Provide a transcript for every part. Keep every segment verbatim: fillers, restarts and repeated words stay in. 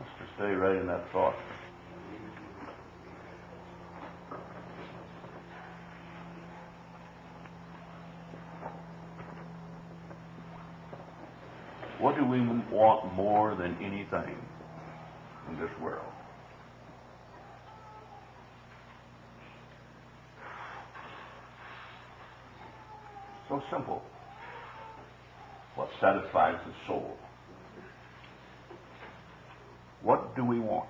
us to stay right in that thought. What do we want more than anything in this world? So simple. What satisfies the soul? What do we want?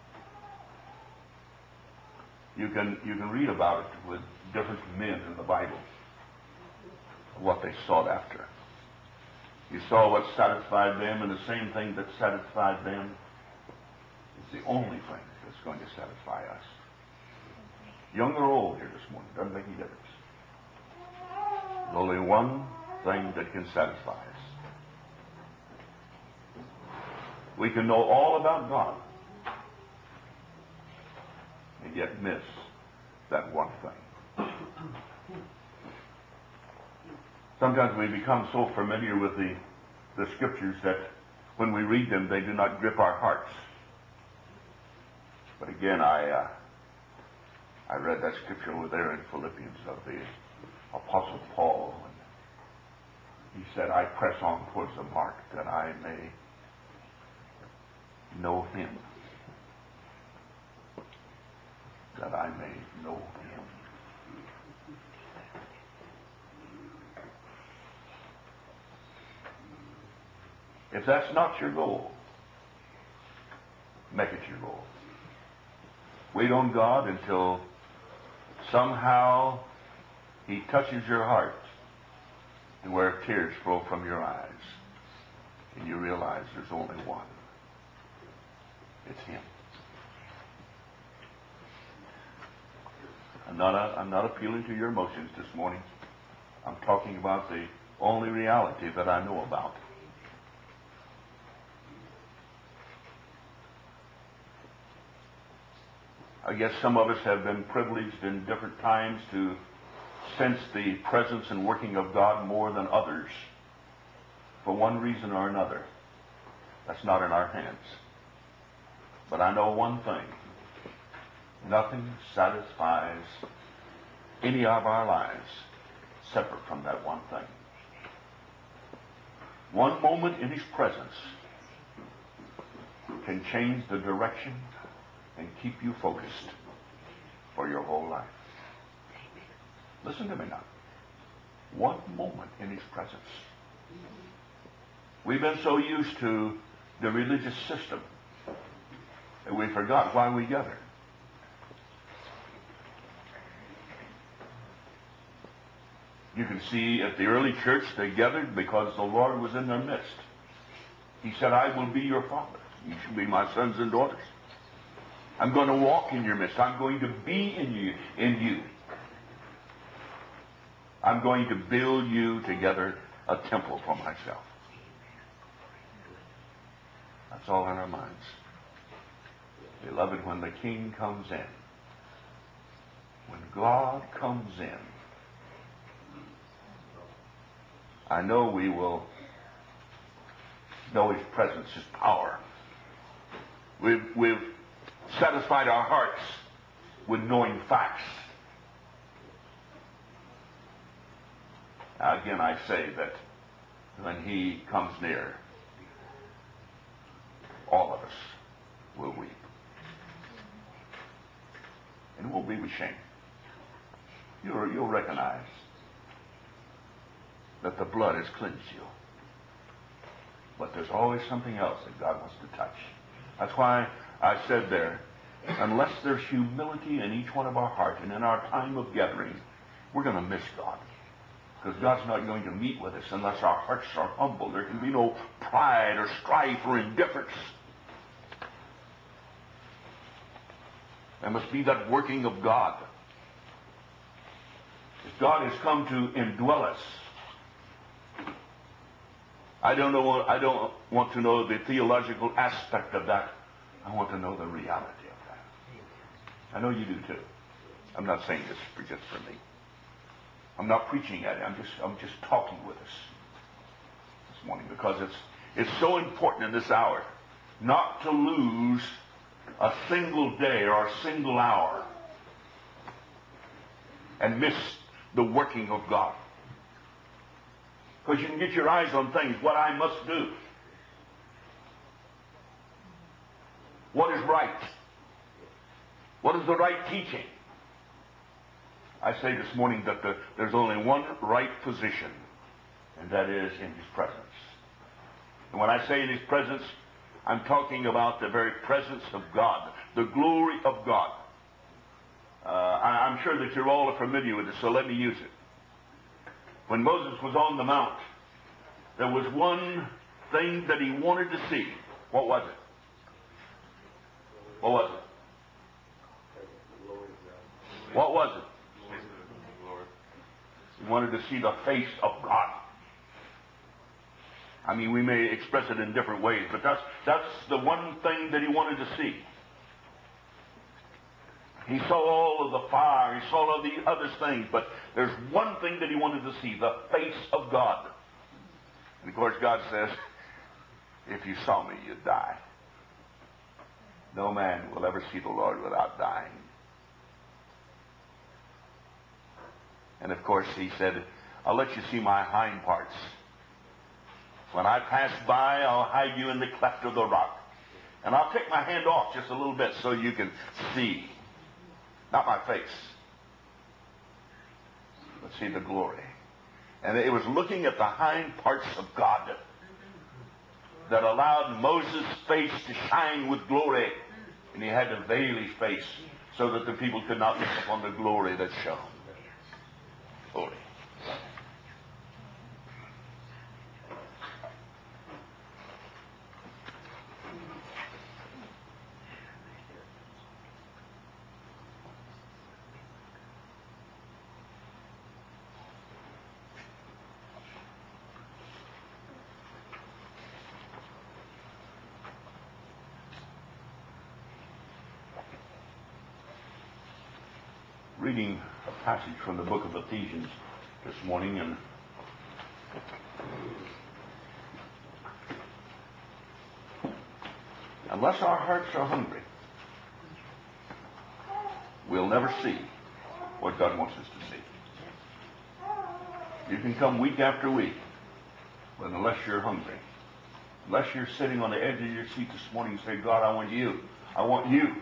You can you can read about it with different men in the Bible, what they sought after. You saw what satisfied them, and the same thing that satisfied them is the only thing that's going to satisfy us. Young or old here this morning, doesn't make any difference. There's only one thing that can satisfy us. We can know all about God and yet miss that one thing. Sometimes we become so familiar with the, the scriptures that when we read them, they do not grip our hearts. But again, I uh, I read that scripture over there in Philippians of the Apostle Paul. And he said, I press on towards the mark that I may know him. That I may know him. If that's not your goal, make it your goal. Wait on God until somehow he touches your heart and where tears flow from your eyes and you realize there's only one. It's him. I'm not, a, I'm not appealing to your emotions this morning. I'm talking about the only reality that I know about. I guess some of us have been privileged in different times to sense the presence and working of God more than others for one reason or another. That's not in our hands. But I know one thing. Nothing satisfies any of our lives separate from that one thing. One moment in his presence can change the direction and keep you focused for your whole life. Listen to me now. One moment in his presence. We've been so used to the religious system that we forgot why we gather. You can see at the early church they gathered because the Lord was in their midst. He said, I will be your father. You shall be my sons and daughters. I'm going to walk in your midst. I'm going to be in you. In you. I'm going to build you together a temple for myself. That's all in our minds. Beloved, when the King comes in, when God comes in, I know we will know his presence, his power. We've, we've satisfied our hearts with knowing facts. Now, again, I say that when he comes near, all of us will weep. And we'll be ashamed. You'll, you'll recognize that the blood has cleansed you. But there's always something else that God wants to touch. That's why I said there, unless there's humility in each one of our hearts and in our time of gathering, we're going to miss God. Because God's not going to meet with us unless our hearts are humble. There can be no pride or strife or indifference. There must be that working of God. If God has come to indwell us, I don't know. I don't want to know the theological aspect of that. I want to know the reality of that. I know you do too. I'm not saying this for just for me. I'm not preaching at it. I'm just I'm just talking with us this morning because it's it's so important in this hour not to lose a single day or a single hour and miss the working of God. Because you can get your eyes on things, what I must do, what is right, what is the right teaching. I say this morning that the, there's only one right position, and that is in His presence. And when I say in His presence, I'm talking about the very presence of God, the glory of God. Uh, I, I'm sure that you're all familiar with it, so let me use it. When Moses was on the mount, there was one thing that he wanted to see. What was it? What was it? What was it? He wanted to see the face of God. I mean, we may express it in different ways, but that's, that's the one thing that he wanted to see. He saw all of the fire, he saw all the other things, but there's one thing that he wanted to see, the face of God. And of course God says, if you saw me, you'd die. No man will ever see the Lord without dying. And of course he said, I'll let you see my hind parts. When I pass by, I'll hide you in the cleft of the rock. And I'll take my hand off just a little bit so you can see. Not my face, but see the glory. And it was looking at the hind parts of God that allowed Moses' face to shine with glory. And he had to veil his face so that the people could not look upon the glory that shone. Glory. Reading a passage from the book of Ephesians this morning, and unless our hearts are hungry, we'll never see what God wants us to see. You can come week after week, but unless you're hungry, unless you're sitting on the edge of your seat this morning and say, God, I want you. I want you.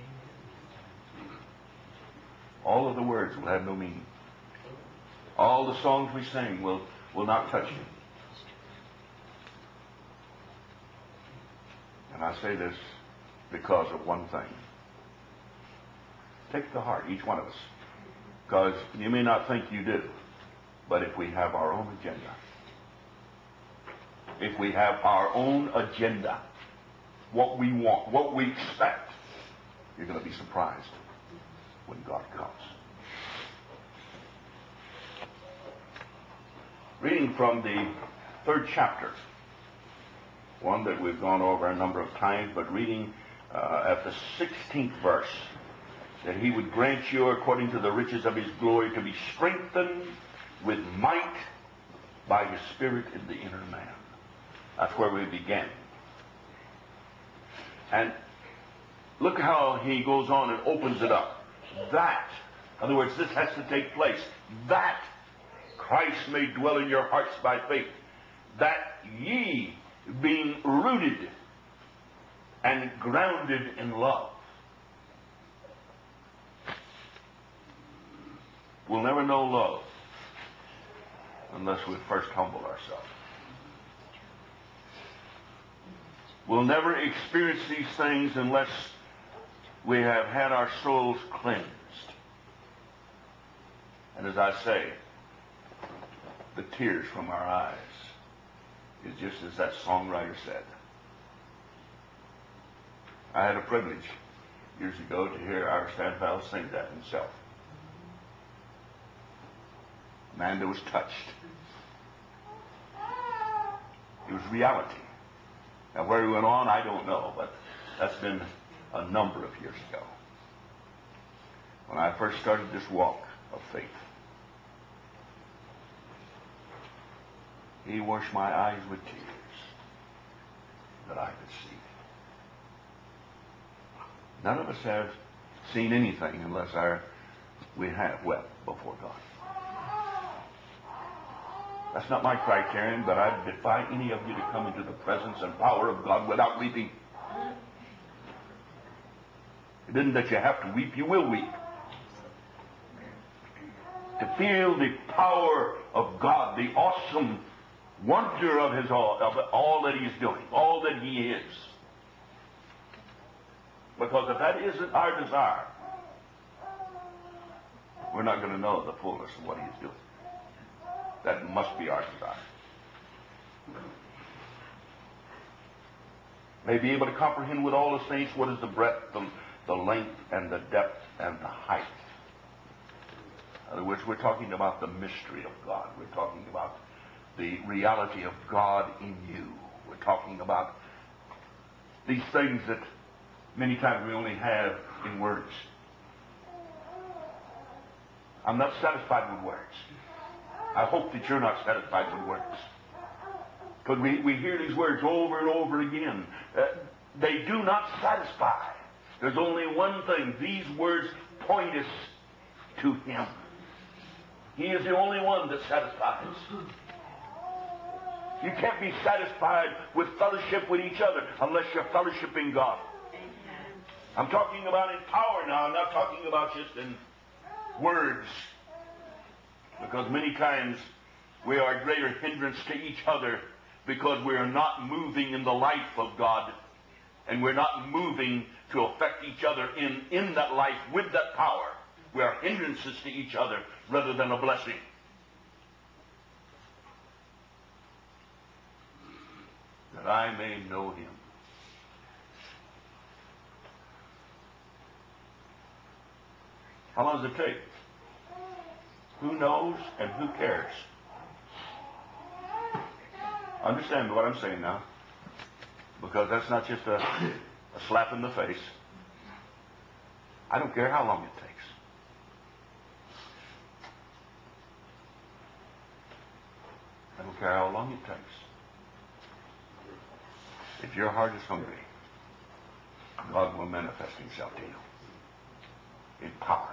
All of the words will have no meaning. All the songs we sing will, will not touch you. And I say this because of one thing. Take to heart, each one of us. Because you may not think you do, but if we have our own agenda, if we have our own agenda, what we want, what we expect, you're going to be surprised when God comes. Reading from the third chapter, one that we've gone over a number of times, but reading uh, at the sixteenth verse, that he would grant you, according to the riches of his glory, to be strengthened with might by his Spirit in the inner man. That's where we began. And look how he goes on and opens it up. That, in other words, this has to take place, that Christ may dwell in your hearts by faith, that ye, being rooted and grounded in love. We'll never know love unless we first humble ourselves. We'll never experience these things unless we have had our souls cleansed. And as I say, the tears from our eyes is just as that songwriter said. I had a privilege years ago to hear Ira Stanfield sing that himself. A man that was touched. It was reality. Now where he went on, I don't know, but that's been a number of years ago. When I first started this walk of faith, he washed my eyes with tears that I could see. None of us have seen anything unless our we have wept before God. That's not my criterion, but I defy any of you to come into the presence and power of God without weeping. It isn't that you have to weep, you will weep. To feel the power of God, the awesome wonder of his all, of all that he's doing, all that he is. Because if that isn't our desire, we're not going to know the fullness of what he's doing. That must be our desire. May be able to comprehend with all the saints what is the breadth, the, the length, and the depth, and the height. In other words, we're talking about the mystery of God. We're talking about the reality of God in you. We're talking about these things that many times we only have in words. I'm not satisfied with words. I hope that you're not satisfied with words. Because we, we hear these words over and over again. Uh, they do not satisfy. There's only one thing. These words point us to him. He is the only one that satisfies. You can't be satisfied with fellowship with each other unless you're fellowshipping God. I'm talking about in power now. I'm not talking about just in words. Because many times we are a greater hindrance to each other because we are not moving in the life of God, and we're not moving to affect each other in, in that life with that power. We are hindrances to each other rather than a blessing. That I may know him. How long does it take? Who knows and who cares? Understand what I'm saying now. Because that's not just a, a slap in the face. I don't care how long it takes. I don't care how long it takes. If your heart is hungry, God will manifest himself to you in power.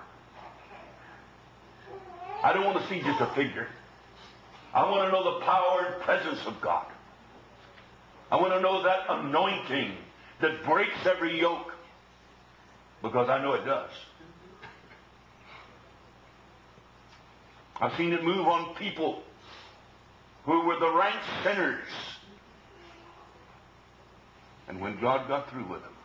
I don't want to see just a figure. I want to know the power and presence of God. I want to know that anointing that breaks every yoke, because I know it does. I've seen it move on people who were the rank sinners. And when God got through with them,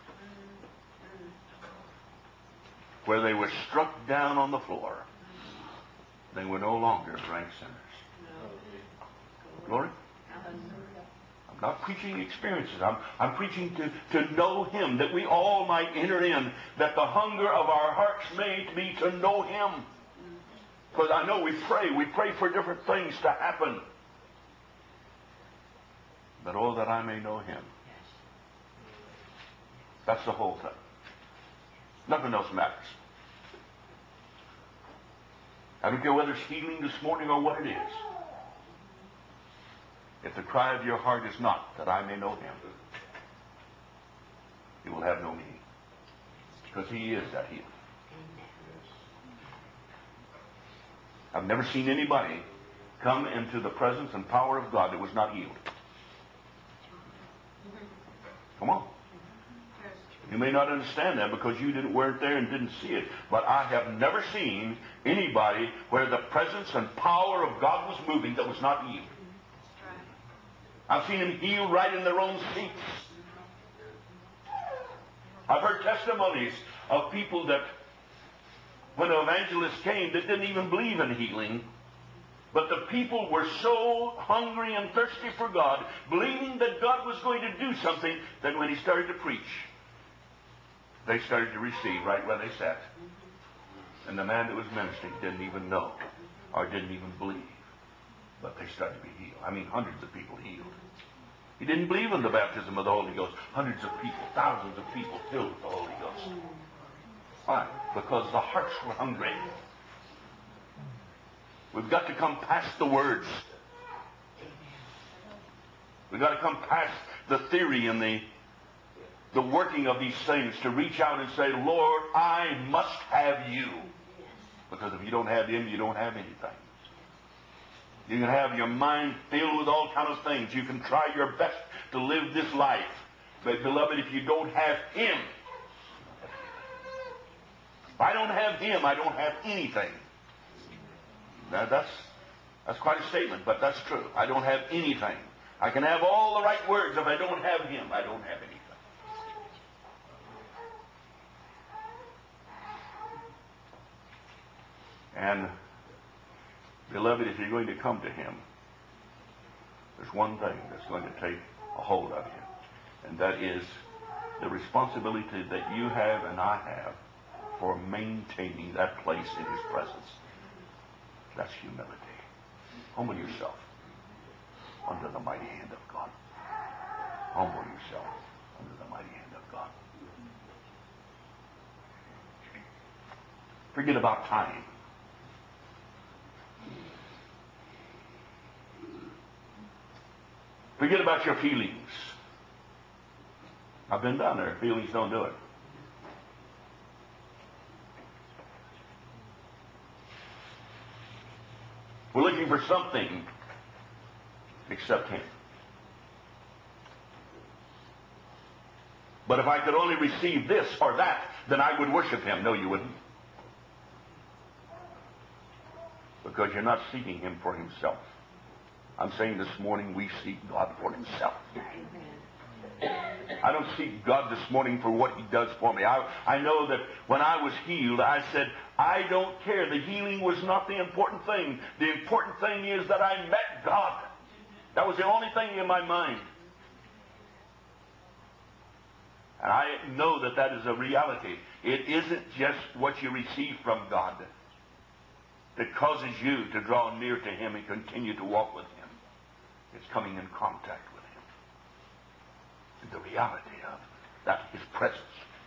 where they were struck down on the floor, they were no longer rank sinners. Glory. I'm not preaching experiences. I'm, I'm preaching to, to know him, that we all might enter in, that the hunger of our hearts may be to know him. Because I know we pray. We pray for different things to happen. But oh, that I may know him. That's the whole thing. Nothing else matters. I don't care whether it's healing this morning or what it is. If the cry of your heart is not that I may know him, it will have no meaning. Because he is that healer. I've never seen anybody come into the presence and power of God that was not healed. Come on. You may not understand that because you didn't weren't there and didn't see it. But I have never seen anybody where the presence and power of God was moving that was not healed. I've seen them healed right in their own seats. I've heard testimonies of people that when an evangelist came that didn't even believe in healing, but the people were so hungry and thirsty for God, believing that God was going to do something, that when he started to preach, they started to receive right where they sat. And the man that was ministering didn't even know or didn't even believe. But they started to be healed. I mean, hundreds of people healed. He didn't believe in the baptism of the Holy Ghost. Hundreds of people, thousands of people filled with the Holy Ghost. Why? Because the hearts were hungry. We've got to come past the words. We've got to come past the theory and the the working of these things to reach out and say, Lord, I must have you. Because if you don't have him, you don't have anything. You can have your mind filled with all kinds of things. You can try your best to live this life. But beloved, if you don't have him, if I don't have him, I don't have anything. Now that's, that's quite a statement, but that's true. I don't have anything. I can have all the right words. If I don't have him, I don't have anything. And, beloved, if you're going to come to him, there's one thing that's going to take a hold of you, and that is the responsibility that you have and I have for maintaining that place in his presence. That's humility. Humble yourself under the mighty hand of God. Humble yourself under the mighty hand of God. Forget about time. Forget about your feelings. I've been down there. Feelings don't do it. We're looking for something except him. But if I could only receive this or that, then I would worship him. No, you wouldn't. Because you're not seeking him for himself. I'm saying this morning we seek God for himself. I don't seek God this morning for what he does for me. I, I know that when I was healed, I said, I don't care. The healing was not the important thing. The important thing is that I met God. That was the only thing in my mind. And I know that that is a reality. It isn't just what you receive from God that causes you to draw near to him and continue to walk with him. It's coming in contact with him. And the reality of that, his presence.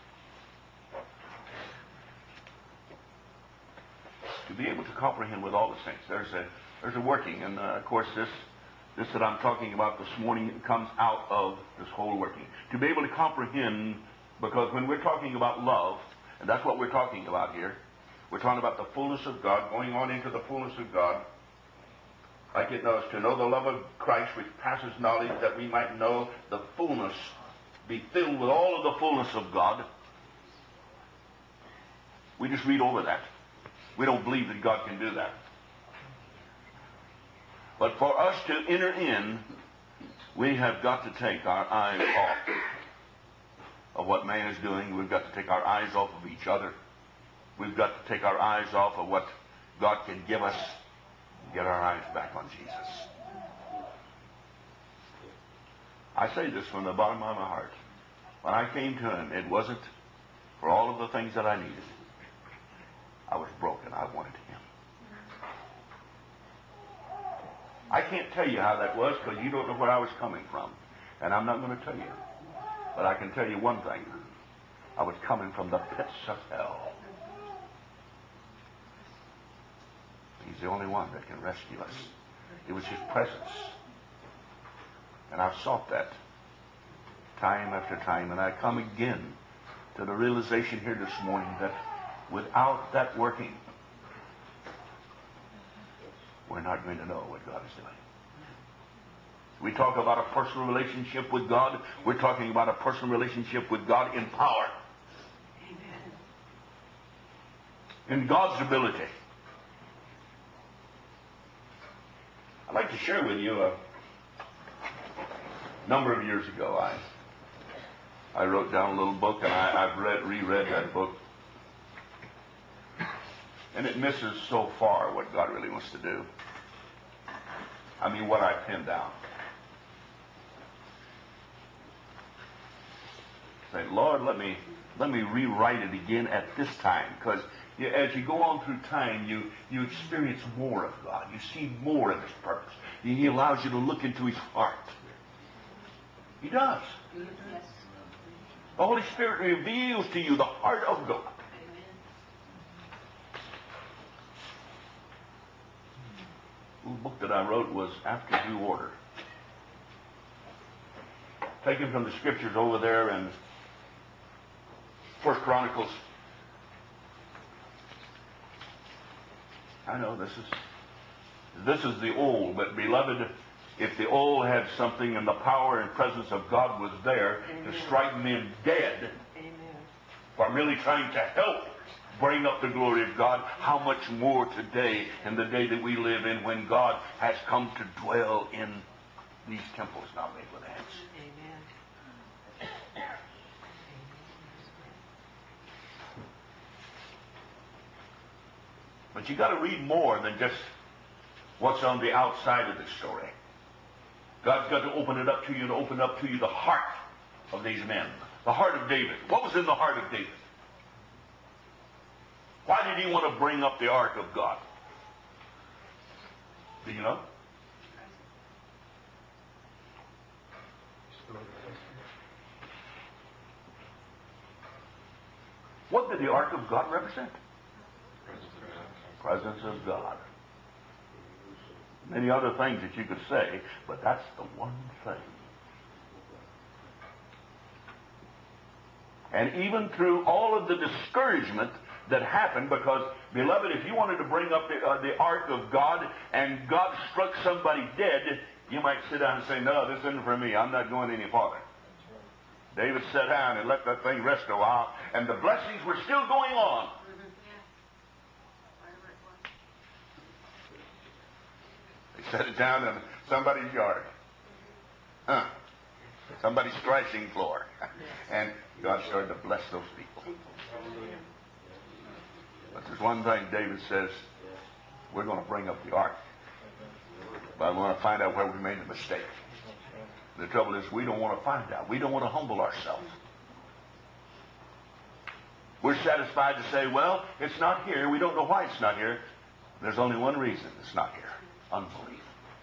To be able to comprehend with all the saints, there's a there's a working, and uh, of course this this that I'm talking about this morning comes out of this whole working. To be able to comprehend, because when we're talking about love, and that's what we're talking about here, we're talking about the fullness of God, going on into the fullness of God. Like it knows, to know the love of Christ which passes knowledge, that we might know the fullness, be filled with all of the fullness of God. We just read over that. We don't believe that God can do that. But for us to enter in, we have got to take our eyes off of what man is doing. We've got to take our eyes off of each other. We've got to take our eyes off of what God can give us. Get our eyes back on Jesus. I say this from the bottom of my heart. When I came to him, it wasn't for all of the things that I needed. I was broken. I wanted him. I can't tell you how that was because you don't know where I was coming from. And I'm not going to tell you. But I can tell you one thing. I was coming from the pits of hell. He's the only one that can rescue us. It was his presence. And I've sought that time after time. And I come again to the realization here this morning that without that working, we're not going to know what God is doing. We talk about a personal relationship with God. We're talking about a personal relationship with God in power. In God's ability. I'd like to share with you a number of years ago. I I wrote down a little book, and I, I've read, reread that book. And it misses so far what God really wants to do. I mean, what I penned down. Say, Lord, let me let me rewrite it again at this time, because as you go on through time, you, you experience more of God. You see more of his purpose. He allows you to look into his heart. He does. Yes. The Holy Spirit reveals to you the heart of God. The book that I wrote was After Due Order. Taken from the scriptures over there in First Chronicles. I know this is this is the old, but beloved, if the old had something and the power and presence of God was there Amen. To strike men dead Amen. For merely trying to help bring up the glory of God, how much more today, in the day that we live in, when God has come to dwell in these temples not made with hands. Amen. But you got to read more than just what's on the outside of the story. God's got to open it up to you and open up to you the heart of these men. The heart of David. What was in the heart of David? Why did he want to bring up the ark of God? Do you know? What did the ark of God represent? Presence of God. Many other things that you could say, but that's the one thing. And even through all of the discouragement that happened, because, beloved, if you wanted to bring up the, uh, the ark of God and God struck somebody dead, you might sit down and say, no, this isn't for me. I'm not going any farther. David sat down and let that thing rest a while, and the blessings were still going on. They set it down in somebody's yard. Huh. Somebody's threshing floor. And God started to bless those people. But there's one thing David says, we're going to bring up the ark, but I want to find out where we made the mistake. The trouble is, we don't want to find out. We don't want to humble ourselves. We're satisfied to say, well, it's not here. We don't know why it's not here. There's only one reason it's not here. Unbelief.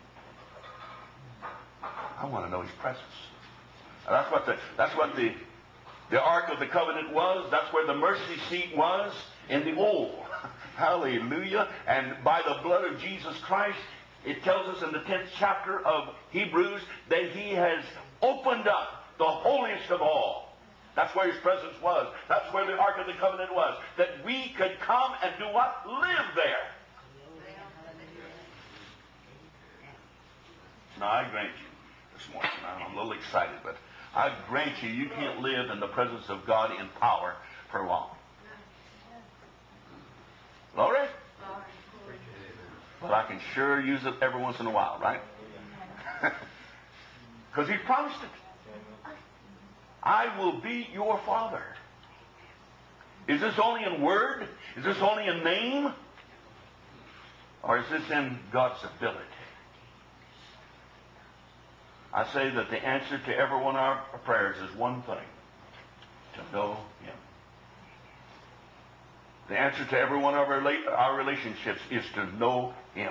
I want to know his presence. And that's what the that's what the the Ark of the Covenant was. That's where the mercy seat was in the old. Hallelujah. And by the blood of Jesus Christ, it tells us in the tenth chapter of Hebrews that he has opened up the holiest of all. That's where his presence was. That's where the Ark of the Covenant was. That we could come and do what? Live there. Now, I grant you this morning, I'm a little excited, but I grant you, you can't live in the presence of God in power for long. Glory? But I can sure use it every once in a while, right? Because he promised it. I will be your father. Is this only in word? Is this only in name? Or is this in God's ability? I say that the answer to every one of our prayers is one thing: to know him. The answer to every one of our, our relationships is to know him.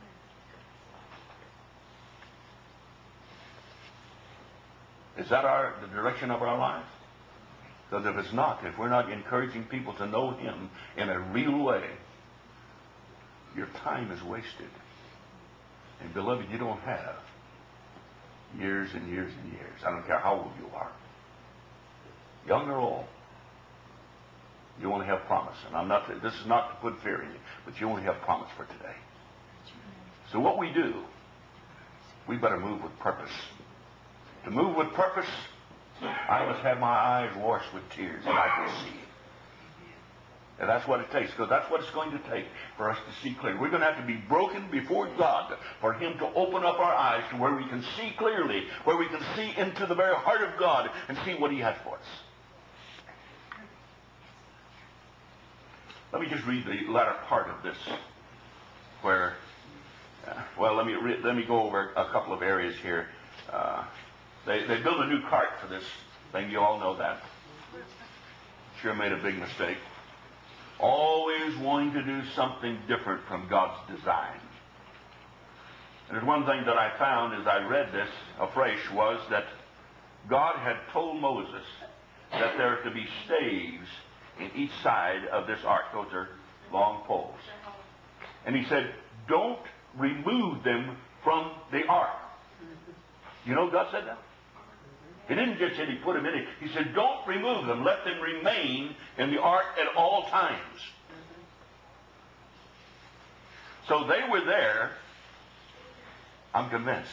Is that our the direction of our lives? Because if it's not, if we're not encouraging people to know him in a real way, your time is wasted. And beloved, you don't have years and years and years. I don't care how old you are, young or old. You only have promise. And I'm not, this is not to put fear in you, but you only have promise for today. So what we do, we better move with purpose. To move with purpose, I must have my eyes washed with tears that I can see. And that's what it takes, because that's what it's going to take for us to see clearly. We're going to have to be broken before God for him to open up our eyes to where we can see clearly, where we can see into the very heart of God and see what he has for us. Let me just read the latter part of this, where, uh, well, let me re- let me go over a couple of areas here. Uh, they, they built a new cart for this thing. You all know that. Sure made a big mistake. Always wanting to do something different from God's design. And there's one thing that I found as I read this afresh was that God had told Moses that there are to be staves in each side of this ark. Those are long poles. And he said, don't remove them from the ark. You know God said that? He didn't just say he put them in it. He said, don't remove them. Let them remain in the ark at all times. So they were there, I'm convinced,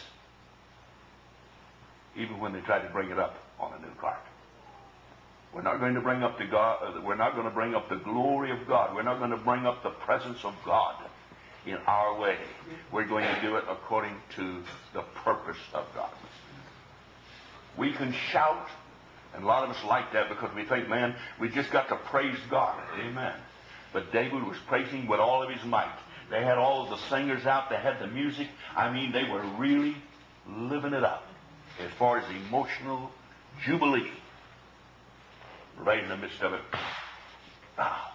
even when they tried to bring it up on a new cart. We're not going to bring up the God, we're not going to bring up the glory of God. We're not going to bring up the presence of God in our way. We're going to do it according to the purpose of God. We can shout, and a lot of us like that because we think, man, we just got to praise God. Amen. But David was praising with all of his might. They had all of the singers out. They had the music. I mean, they were really living it up as far as emotional jubilee. Right in the midst of it. Ah.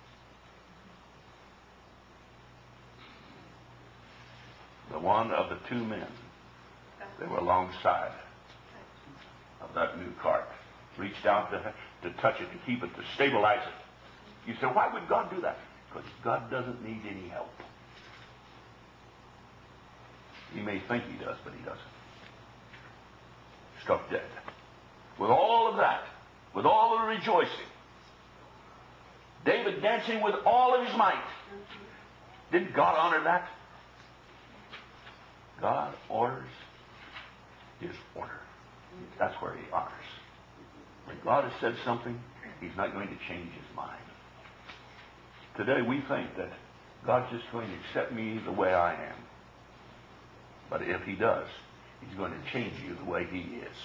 The one of the two men that were alongside of that new cart reached out to, to touch it, to keep it, to stabilize it. You say, why would God do that? Because God doesn't need any help. He may think he does, but he doesn't. Struck dead. With all of that, with all the rejoicing, David dancing with all of his might. Didn't God honor that? God orders his order. That's where he honors. When God has said something, he's not going to change his mind. Today we think that God's just going to accept me the way I am. But if he does, he's going to change you the way he is.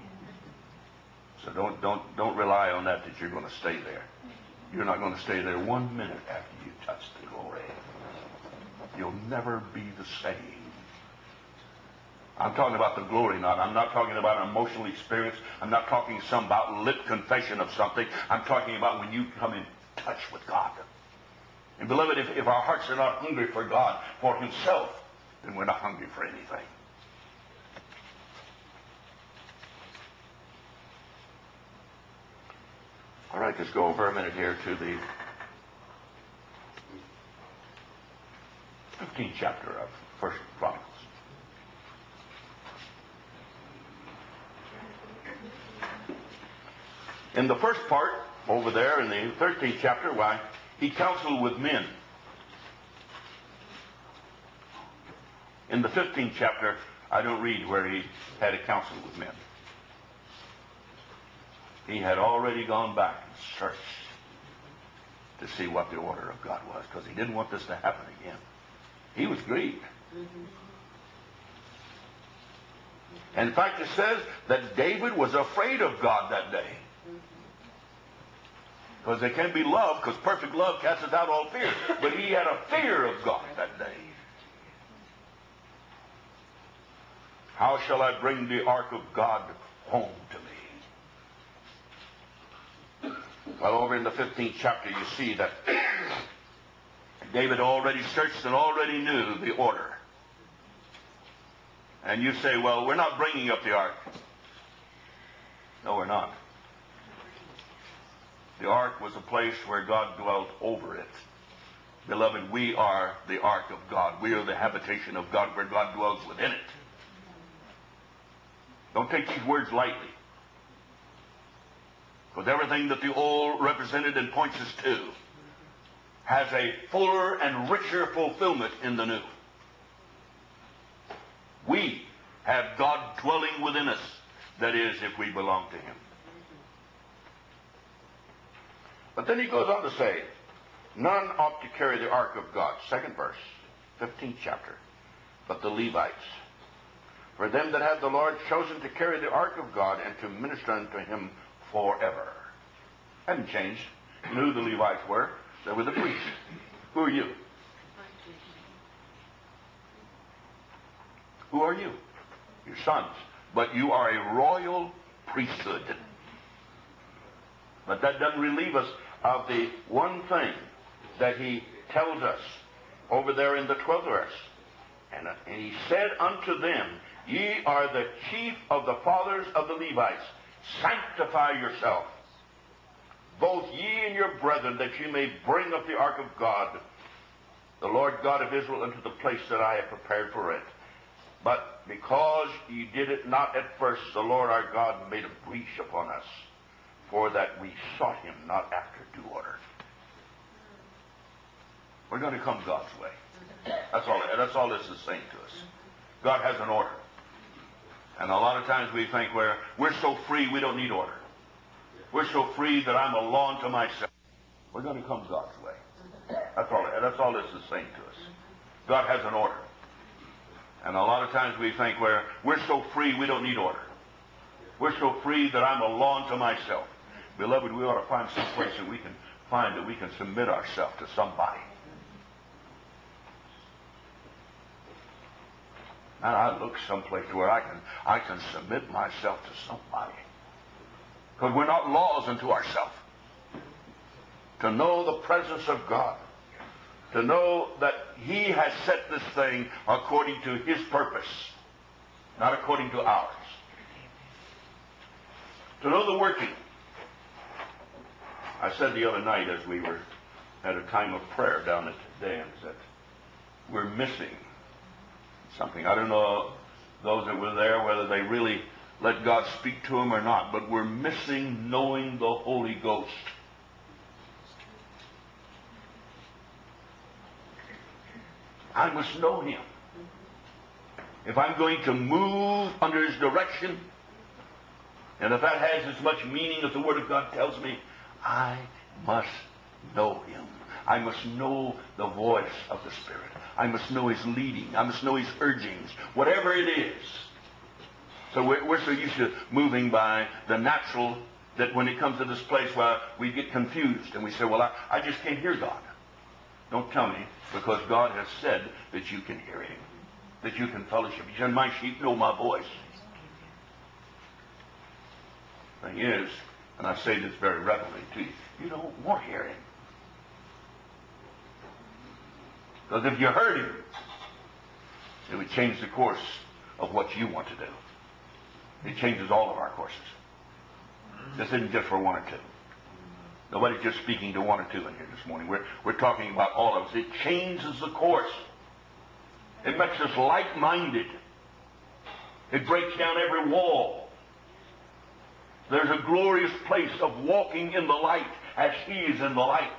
So don't, don't, don't rely on that, that you're going to stay there. You're not going to stay there one minute after you touch the glory. You'll never be the same. I'm talking about the glory, not. I'm not talking about an emotional experience. I'm not talking some about lip confession of something. I'm talking about when you come in touch with God. And beloved, if, if our hearts are not hungry for God, for himself, then we're not hungry for anything. All right, let's go for a minute here to the fifteenth chapter of First Chronicles. In the first part, over there in the thirteenth chapter, why, he counseled with men. In the fifteenth chapter, I don't read where he had a counsel with men. He had already gone back and searched to see what the order of God was, because he didn't want this to happen again. He was grieved. And in fact, it says that David was afraid of God that day. Because there can be love, because perfect love casteth out all fear. But he had a fear of God that day. How shall I bring the ark of God home to me? Well, over in the fifteenth chapter, you see that David already searched and already knew the order. And you say, well, we're not bringing up the ark. No, we're not. The ark was a place where God dwelt over it. Beloved, we are the ark of God. We are the habitation of God where God dwells within it. Don't take these words lightly. Because everything that the old represented and points us to has a fuller and richer fulfillment in the new. We have God dwelling within us. That is, if we belong to him. But then he goes on to say, none ought to carry the ark of God. Second verse, fifteenth chapter. But the Levites. For them that have the Lord chosen to carry the ark of God and to minister unto him forever. Hadn't changed. You knew who the Levites were. They were the priests. Who are you? Who are you? Your sons. But you are a royal priesthood. But that doesn't relieve us of the one thing that he tells us over there in the twelfth verse. And, uh, and he said unto them, ye are the chief of the fathers of the Levites. Sanctify yourself, both ye and your brethren, that ye may bring up the ark of God, the Lord God of Israel, into the place that I have prepared for it. But because ye did it not at first, the Lord our God made a breach upon us, for that we sought him not after due order. We're going to come God's way. That's all, that's all this is saying to us. God has an order. And a lot of times we think we're, we're so free we don't need order. We're so free that I'm a law unto myself. We're going to come God's way. That's all, that's all this is saying to us. God has an order. And a lot of times we think we're, we're so free we don't need order. We're so free that I'm a law unto myself. Beloved, we ought to find some place that we can find that we can submit ourselves to somebody. And I look someplace where I can I can submit myself to somebody. Because we're not laws unto ourselves. To know the presence of God. To know that he has set this thing according to his purpose. Not according to ours. To know the working. I said the other night as we were at a time of prayer down at Dan's that we're missing something. I don't know those that were there whether they really let God speak to them or not, but we're missing knowing the Holy Ghost. I must know him. If I'm going to move under his direction, and if that has as much meaning as the Word of God tells me, I must know him. I must know the voice of the Spirit. I must know his leading. I must know his urgings, whatever it is. So we're, we're so used to moving by the natural that when it comes to this place where we get confused and we say, well, I, I just can't hear God. Don't tell me, because God has said that you can hear him, that you can fellowship. He said, my sheep know my voice. The thing is, and I say this very reverently to you, you don't want to hear him. Because if you heard him, it would change the course of what you want to do. It changes all of our courses. This isn't just for one or two. Nobody's just speaking to one or two in here this morning. We're, we're talking about all of us. It changes the course. It makes us like-minded. It breaks down every wall. There's a glorious place of walking in the light as he is in the light.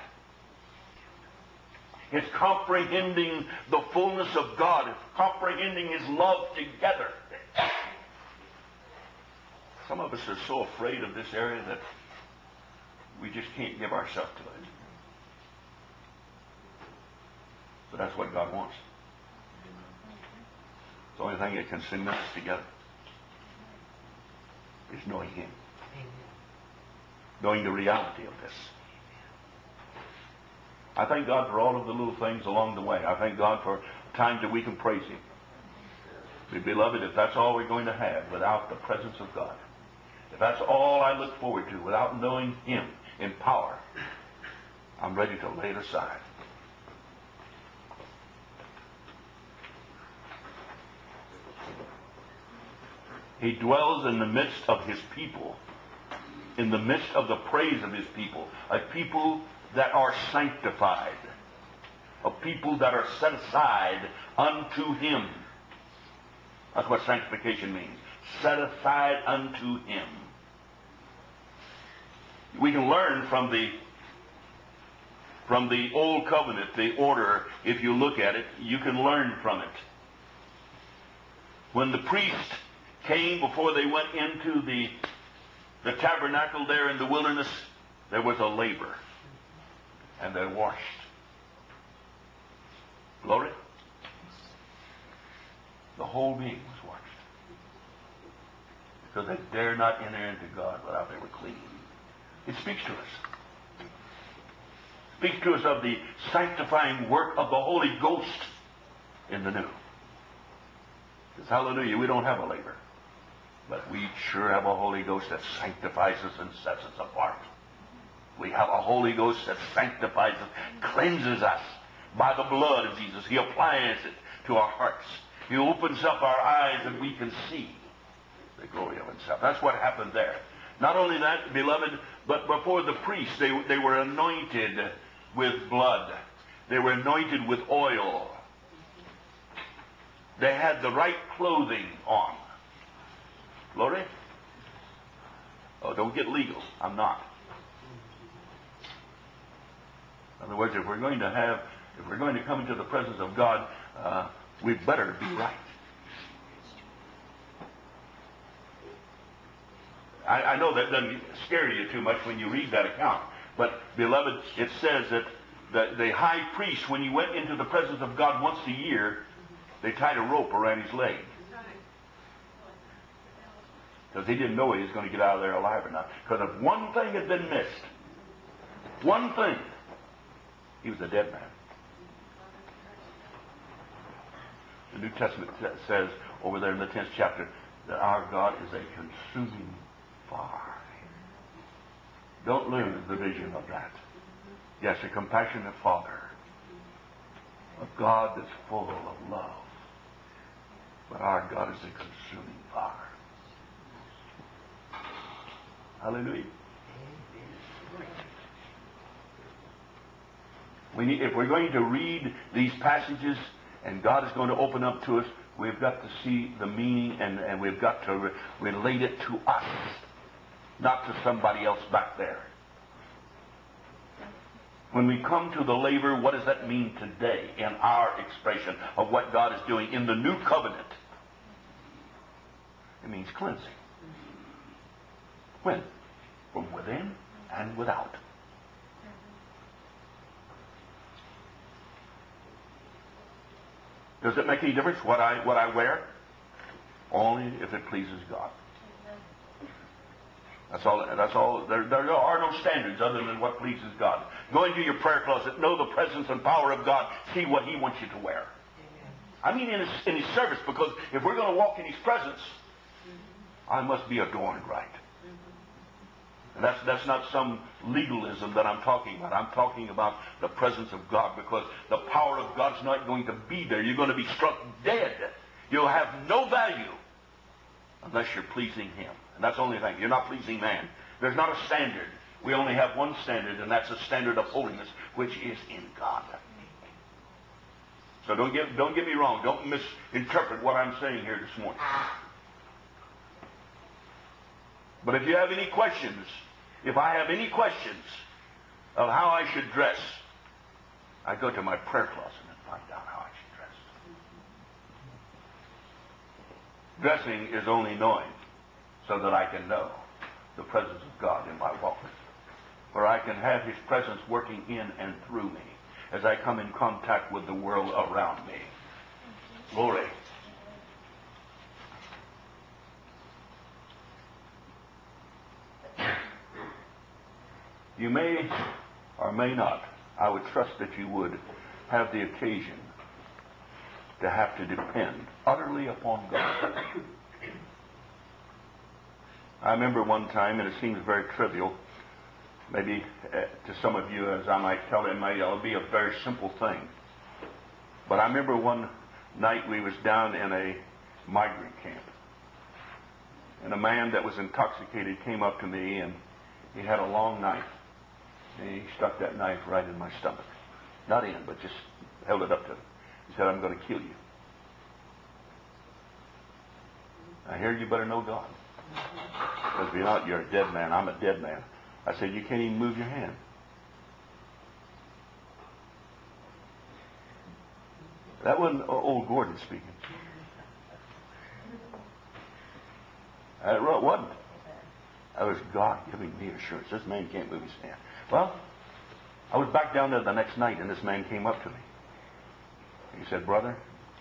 It's comprehending the fullness of God. It's comprehending his love together. Some of us are so afraid of this area that we just can't give ourselves to it. But that's what God wants. The only thing that can cement us together is knowing him. Knowing the reality of this. I thank God for all of the little things along the way. I thank God for times that we can praise him. But beloved, if that's all we're going to have without the presence of God, if that's all I look forward to without knowing him in power, I'm ready to lay it aside. He dwells in the midst of his people, in the midst of the praise of his people, a people that are sanctified, a people that are set aside unto him. That's what sanctification means. Set aside unto him. We can learn from the from the old covenant, the order, if you look at it, you can learn from it. When the priest came before they went into the, the tabernacle there in the wilderness, there was a labor. And they're washed. Glory. The whole being was washed. Because they dare not enter into God without they were clean. It speaks to us. It speaks to us of the sanctifying work of the Holy Ghost in the new. Because hallelujah, we don't have a labor. But we sure have a Holy Ghost that sanctifies us and sets us apart. We have a Holy Ghost that sanctifies us, cleanses us by the blood of Jesus. He applies it to our hearts. He opens up our eyes and we can see the glory of himself. That's what happened there. Not only that, beloved, but before the priests, they, they were anointed with blood. They were anointed with oil. They had the right clothing on. Glory? Oh, don't get legal. I'm not. In other words, if we're going to have, if we're going to come into the presence of God, uh, we better be right. I, I know that doesn't scare you too much when you read that account. But, beloved, it says that the, the high priest, when he went into the presence of God once a year, they tied a rope around his leg. Because he didn't know he was going to get out of there alive or not. Because if one thing had been missed, one thing, he was a dead man. The New Testament says over there in the tenth chapter that our God is a consuming fire. Don't lose the vision of that. Yes, a compassionate Father, a God that's full of love. But our God is a consuming fire. Hallelujah. We need, if we're going to read these passages and God is going to open up to us, we've got to see the meaning and, and we've got to re- relate it to us, not to somebody else back there. When we come to the laver, what does that mean today in our expression of what God is doing in the new covenant? It means cleansing. When? From within and without. Does it make any difference what I what I wear? Only if it pleases God. That's all. That's all. There, there are no standards other than what pleases God. Go into your prayer closet, know the presence and power of God, see what He wants you to wear. I mean, in His, in His service, because if we're going to walk in His presence, I must be adorned right. And that's that's not some legalism that I'm talking about. I'm talking about the presence of God, because the power of God's not going to be there. You're going to be struck dead. You'll have no value unless you're pleasing Him. And that's the only thing. You're not pleasing man. There's not a standard. We only have one standard, and that's a standard of holiness, which is in God. So don't get don't get me wrong. Don't misinterpret what I'm saying here this morning. But if you have any questions, if I have any questions of how I should dress, I go to my prayer closet and find out how I should dress. Dressing is only knowing so that I can know the presence of God in my walk. Where I can have His presence working in and through me as I come in contact with the world around me. Glory. You may or may not, I would trust that you would, have the occasion to have to depend utterly upon God. I remember one time, and it seems very trivial, maybe uh, to some of you, as I might tell it, might it'll be a very simple thing. But I remember one night we was down in a migrant camp, and a man that was intoxicated came up to me, and he had a long knife. And he stuck that knife right in my stomach. Not in, but just held it up to him. He said, "I'm going to kill you." Now here you better know God. Because if you're not, you're a dead man. I'm a dead man. I said, "You can't even move your hand." That wasn't old Gordon speaking. That wasn't. That was God giving me assurance. This man can't move his hand. Well, I was back down there the next night, and this man came up to me. He said, "Brother,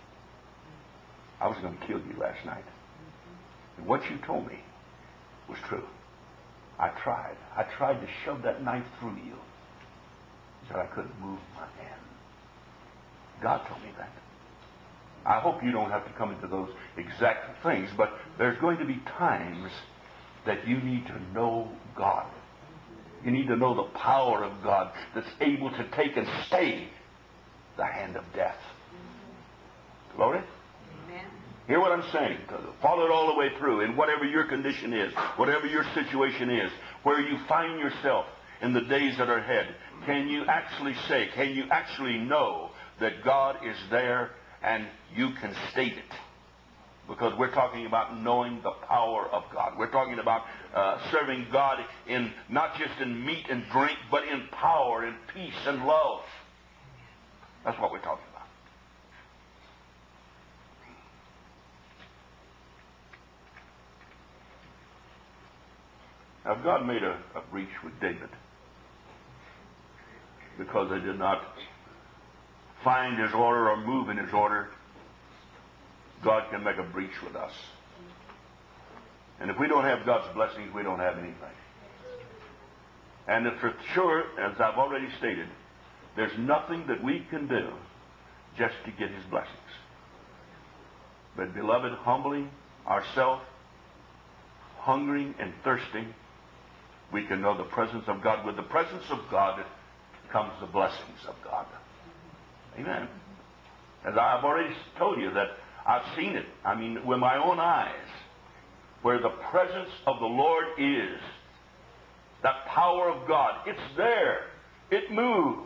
I was going to kill you last night. And what you told me was true. I tried. I tried to shove that knife through you." He said, "I couldn't move my hand." God told me that. I hope you don't have to come into those exact things, but there's going to be times that you need to know God. You need to know the power of God that's able to take and stay the hand of death. Glory? Amen. Hear what I'm saying. Follow it all the way through. And whatever your condition is, whatever your situation is, where you find yourself in the days that are ahead, can you actually say, can you actually know that God is there and you can state it. Because we're talking about knowing the power of God. We're talking about uh, serving God in not just in meat and drink, but in power, in peace and love. That's what we're talking about. Now, God made a, a breach with David because they did not find his order or move in his order. God can make a breach with us. And if we don't have God's blessings, we don't have anything. And for sure, as I've already stated, there's nothing that we can do just to get his blessings. But beloved, humbling ourselves, hungering and thirsting, we can know the presence of God. With the presence of God comes the blessings of God. Amen. As I've already told you that I've seen it, I mean, with my own eyes, where the presence of the Lord is, that power of God, it's there. It moves.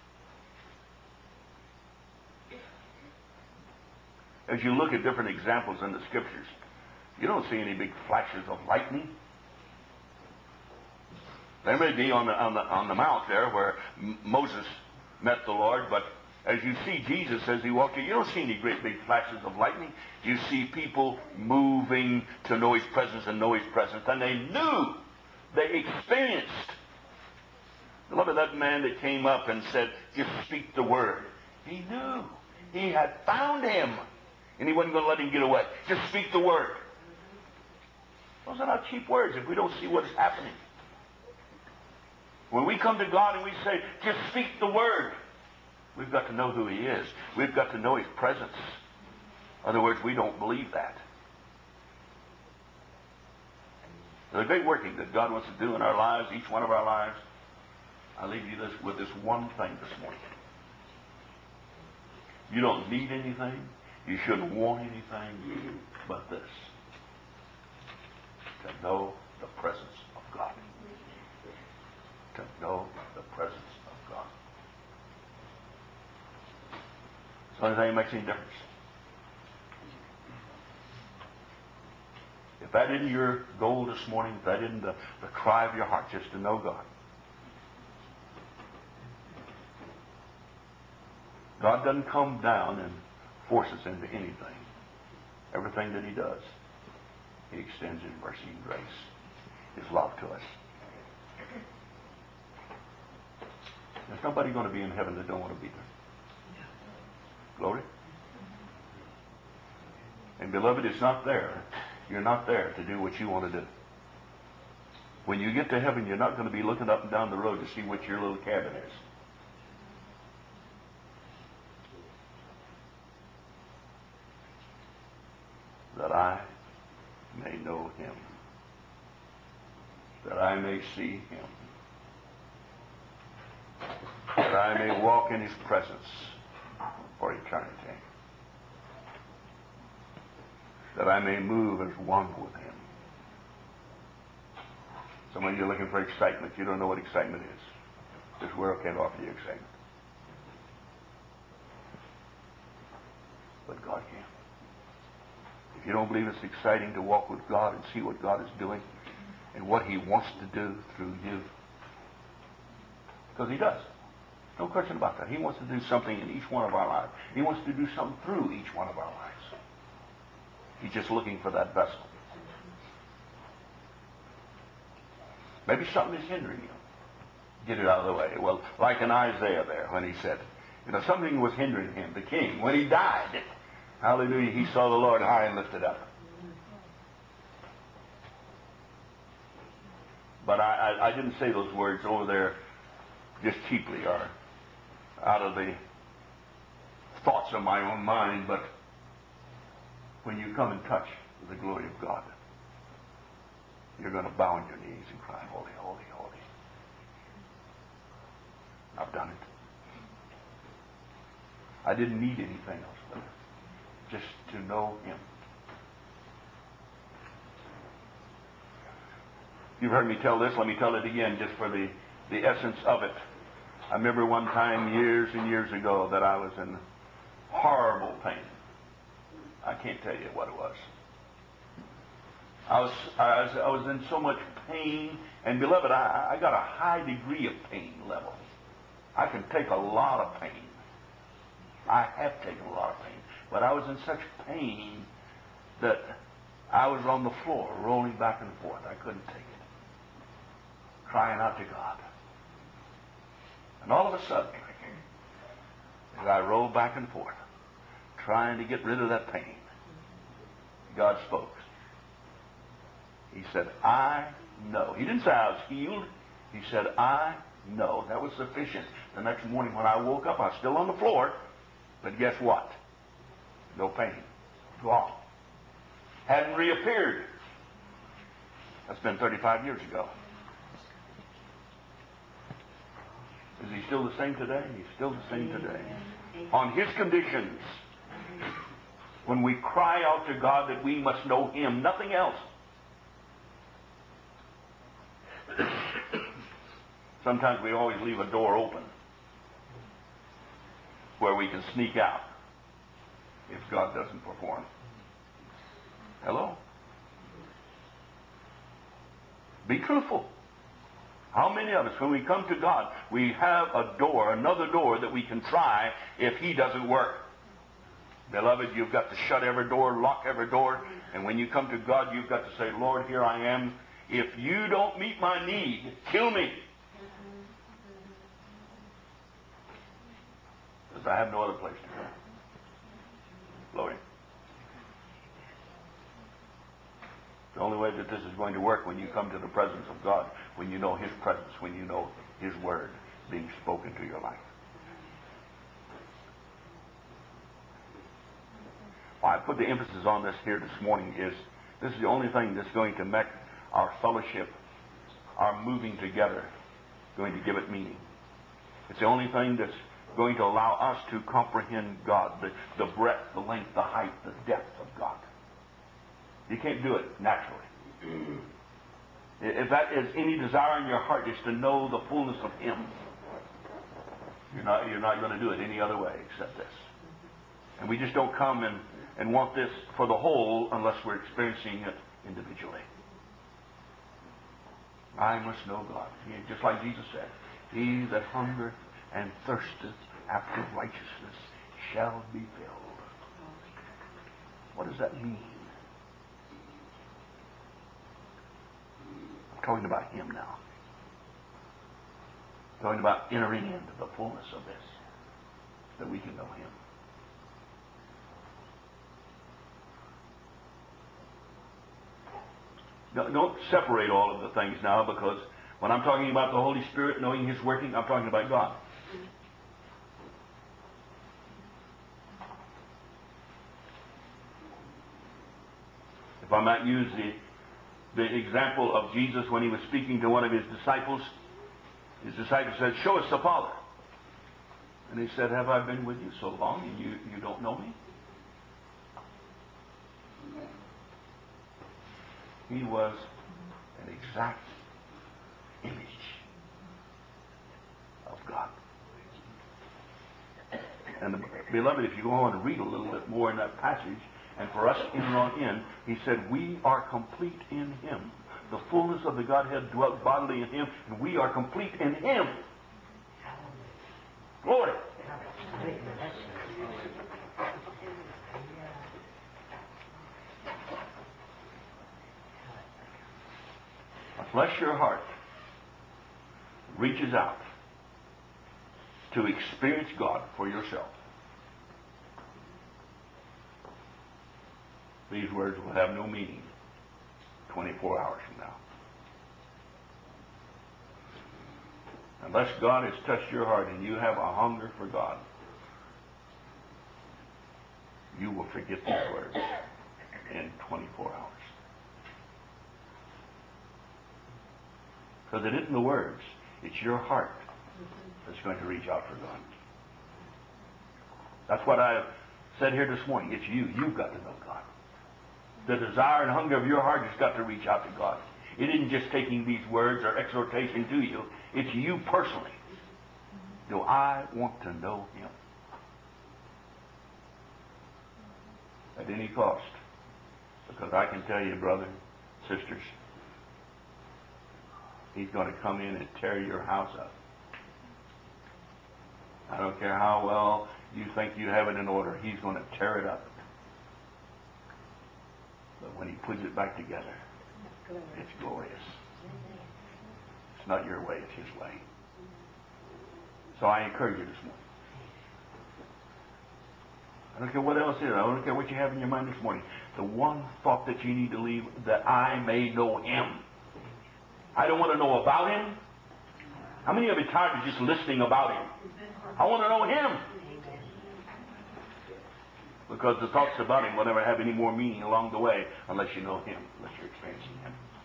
As you look at different examples in the Scriptures, you don't see any big flashes of lightning. There may be on the, on the, on the mount there where M- Moses met the Lord, but as you see Jesus as he walked in, you don't see any great big flashes of lightning. You see people moving to know his presence and know his presence. And they knew, they experienced. Look at that man that came up and said, just speak the word. He knew. He had found him. And he wasn't going to let him get away. Just speak the word. Those are not cheap words if we don't see what is happening. When we come to God and we say, just speak the word, we've got to know who he is. We've got to know his presence. In other words, we don't believe that. There's a great working that God wants to do in our lives, each one of our lives. I leave you this with this one thing this morning. You don't need anything. You shouldn't want anything but this. To know the presence of God. To know the presence of God. It's the only thing that makes any difference. If that isn't your goal this morning, if that isn't the, the cry of your heart, just to know God. God doesn't come down and force us into anything. Everything that he does, he extends his mercy and grace, his love to us. There's nobody going to be in heaven that don't want to be there. Glory. And beloved, it's not there. You're not there to do what you want to do. When you get to heaven, you're not going to be looking up and down the road to see what your little cabin is. That I may know him. That I may see him. That I may walk in his presence for eternity. That I may move as one with him. Some of you are looking for excitement. You don't know what excitement is. This world can't offer you excitement. But God can. If you don't believe it's exciting to walk with God and see what God is doing and what he wants to do through you, because he does. No question about that. He wants to do something in each one of our lives. He wants to do something through each one of our lives. He's just looking for that vessel. Maybe something is hindering you. Get it out of the way. Well, like in Isaiah there when he said, you know, something was hindering him, the king. When he died, hallelujah, he saw the Lord high and lifted up. But I, I, I didn't say those words over there just cheaply or out of the thoughts of my own mind, but when you come in touch with the glory of God, you're going to bow on your knees and cry, holy, holy, holy. I've done it. I didn't need anything else but just to know him. You've heard me tell this. Let me tell it again just for the, the essence of it. I remember one time years and years ago that I was in horrible pain. I can't tell you what it was. I was, I was, I was in so much pain, and beloved, I, I got a high degree of pain level. I can take a lot of pain. I have taken a lot of pain, but I was in such pain that I was on the floor, rolling back and forth. I couldn't take it, crying out to God. And all of a sudden, as I rolled back and forth, trying to get rid of that pain, God spoke. He said, I know. He didn't say I was healed. He said, I know. That was sufficient. The next morning when I woke up, I was still on the floor. But guess what? No pain. Gone. Hadn't reappeared. That's been thirty-five years ago. Is he still the same today? He's still the same today. On his conditions, when we cry out to God that we must know him, nothing else. Sometimes we always leave a door open where we can sneak out if God doesn't perform. Hello? Be truthful. How many of us, when we come to God, we have a door, another door that we can try if he doesn't work? Beloved, you've got to shut every door, lock every door, and when you come to God, you've got to say, Lord, here I am. If you don't meet my need, kill me. Because I have no other place to go. Glory. The only way that this is going to work when you come to the presence of God, when you know his presence, when you know his word being spoken to your life. Why I put the emphasis on this here this morning is this is the only thing that's going to make our fellowship, our moving together, going to give it meaning. It's the only thing that's going to allow us to comprehend God, the, the breadth, the length, the height, the depth of God. You can't do it naturally. If that is any desire in your heart is to know the fullness of him, you're not, you're not going to do it any other way except this. And we just don't come and, and want this for the whole unless we're experiencing it individually. I must know God. Just like Jesus said, he that hungereth and thirsteth after righteousness shall be filled. What does that mean? I'm talking about him now. I'm talking about entering into the fullness of this, that we can know him. Don't separate all of the things now, because when I'm talking about the Holy Spirit knowing his working, I'm talking about God. If I might use the, the example of Jesus when he was speaking to one of his disciples, his disciple said, show us the Father. And he said, have I been with you so long and you, you don't know me? He was an exact image of God. And the, beloved, if you go on and read a little bit more in that passage, and for us in and on in, he said, we are complete in him. The fullness of the Godhead dwelt bodily in him, and we are complete in him. Glory. Unless your heart reaches out to experience God for yourself, these words will have no meaning twenty-four hours from now. Unless God has touched your heart and you have a hunger for God, you will forget these words in twenty-four hours. Because it isn't the words, it's your heart that's going to reach out for God. That's what I said here this morning. It's you. You've got to know God. The desire and hunger of your heart has got to reach out to God. It isn't just taking these words or exhortation to you. It's you personally. Do I want to know him? at any cost. Because I can tell you, brothers, sisters, he's going to come in and tear your house up. I don't care how well you think you have it in order, he's going to tear it up. But when he puts it back together, it's glorious. It's not your way, it's his way. So I encourage you this morning. I don't care what else is. I don't care what you have in your mind this morning. The one thought that you need to leave, that I may know him. I don't want to know about him. How many of you are tired of just listening about him? I want to know him. Because the thoughts about him will never have any more meaning along the way unless you know him, unless you're experiencing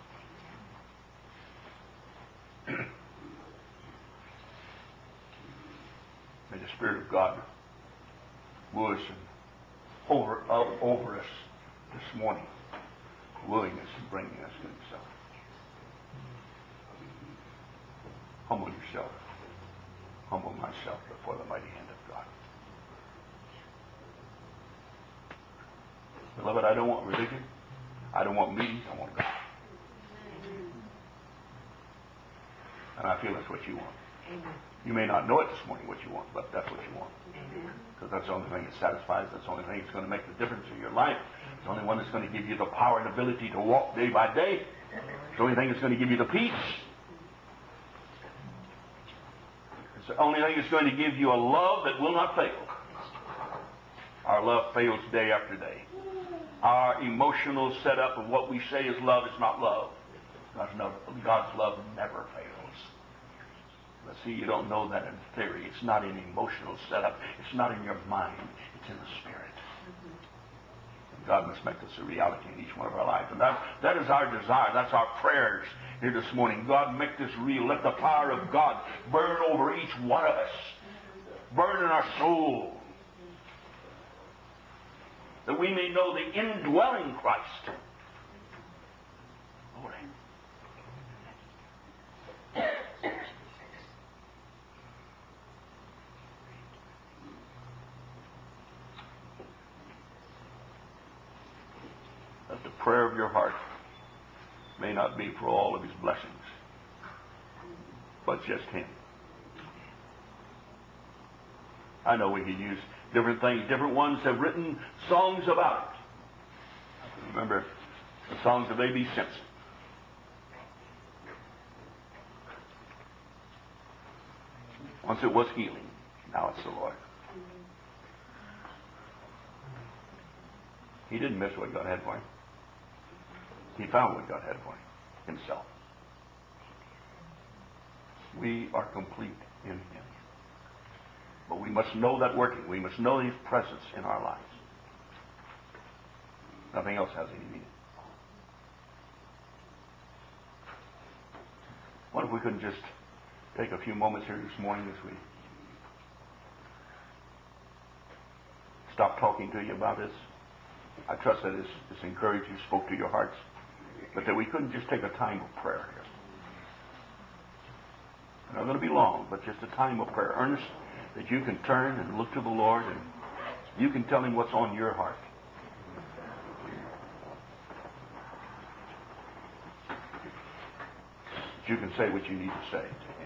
him. May the Spirit of God woo us and over, uh, over us this morning, wooing us and bringing us to himself. Humble yourself. Humble myself before the mighty hand of God. Beloved, I don't want religion. I don't want meetings. I want God. And I feel that's what you want. Amen. You may not know it this morning what you want, but that's what you want. Because that's the only thing that satisfies. That's the only thing that's going to make the difference in your life. It's the only one that's going to give you the power and ability to walk day by day. It's the only thing that's going to give you the peace. It's the only thing that's going to give you a love that will not fail. Our love fails day after day. Our emotional setup of what we say is love is not love. God's, no, God's love never fails. But see, you don't know that in theory. It's not in emotional setup. It's not in your mind. It's in the Spirit. And God must make this a reality in each one of our lives. And that, that is our desire. That's our prayers here this morning. God, make this real. Let the power of God burn over each one of us. Burn in our soul. That we may know the indwelling Christ. Lord. That the prayer of your heart may not be for all of his blessings, but just him. I know we could use different things. Different ones have written songs about it. Remember the songs of A B Simpson. Once it was healing, now it's the Lord. He didn't miss what God had for him. He found what God had for him, himself. We are complete in him. But we must know that working. We must know his presence in our lives. Nothing else has any meaning. What if we couldn't just take a few moments here this morning as we stop talking to you about this? I trust that this, this encouraged you, spoke to your hearts, but that we couldn't just take a time of prayer here. It's not going to be long, but just a time of prayer, earnest, that you can turn and look to the Lord and you can tell him what's on your heart. That you can say what you need to say.